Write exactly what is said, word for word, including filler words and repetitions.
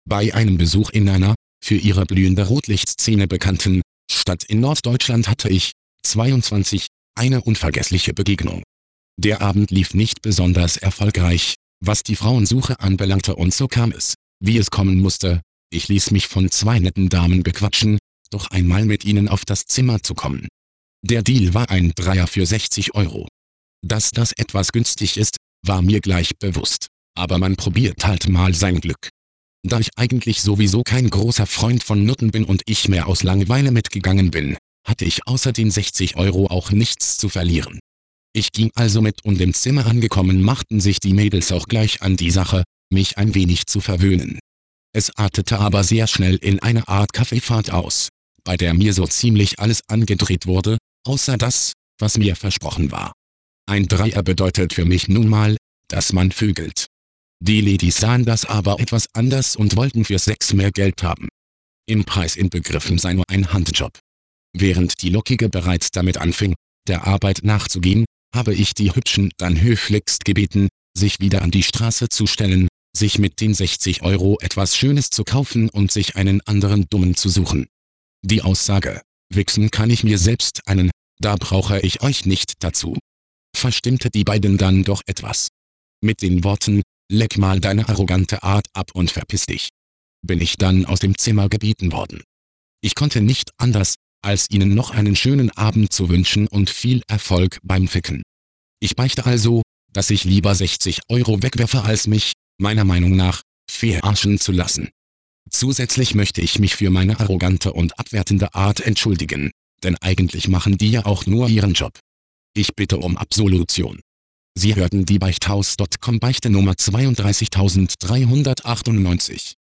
Bei einem Besuch in einer, für ihre blühende Rotlichtszene bekannten, Stadt in Norddeutschland hatte ich, zweiundzwanzig, eine unvergessliche Begegnung. Der Abend lief nicht besonders erfolgreich, was die Frauensuche anbelangte, und so kam es, wie es kommen musste. Ich ließ mich von zwei netten Damen bequatschen, doch einmal mit ihnen auf das Zimmer zu kommen. Der Deal war ein Dreier für sechzig Euro. Dass das etwas günstig ist, war mir gleich bewusst, aber man probiert halt mal sein Glück. Da ich eigentlich sowieso kein großer Freund von Nutten bin und ich mehr aus Langeweile mitgegangen bin, hatte ich außer den sechzig Euro auch nichts zu verlieren. Ich ging also mit, und im Zimmer angekommen machten sich die Mädels auch gleich an die Sache, mich ein wenig zu verwöhnen. Es artete aber sehr schnell in eine Art Kaffeefahrt aus, bei der mir so ziemlich alles angedreht wurde, außer das, was mir versprochen war. Ein Dreier bedeutet für mich nun mal, dass man vögelt. Die Ladies sahen das aber etwas anders und wollten für Sex mehr Geld haben. Im Preis inbegriffen sei nur ein Handjob. Während die Lockige bereits damit anfing, der Arbeit nachzugehen, habe ich die Hübschen dann höflichst gebeten, sich wieder an die Straße zu stellen, sich mit den sechzig Euro etwas Schönes zu kaufen und sich einen anderen Dummen zu suchen. Die Aussage, wichsen kann ich mir selbst einen, da brauche ich euch nicht dazu, verstimmte die beiden dann doch etwas. Mit den Worten, leck mal deine arrogante Art ab und verpiss dich, bin ich dann aus dem Zimmer gebeten worden. Ich konnte nicht anders, als ihnen noch einen schönen Abend zu wünschen und viel Erfolg beim Ficken. Ich beichte also, dass ich lieber sechzig Euro wegwerfe, als mich, meiner Meinung nach, verarschen zu lassen. Zusätzlich möchte ich mich für meine arrogante und abwertende Art entschuldigen, denn eigentlich machen die ja auch nur ihren Job. Ich bitte um Absolution. Sie hörten die Beichthaus Punkt com Beichte Nummer zweiunddreißigtausenddreihundertachtundneunzig.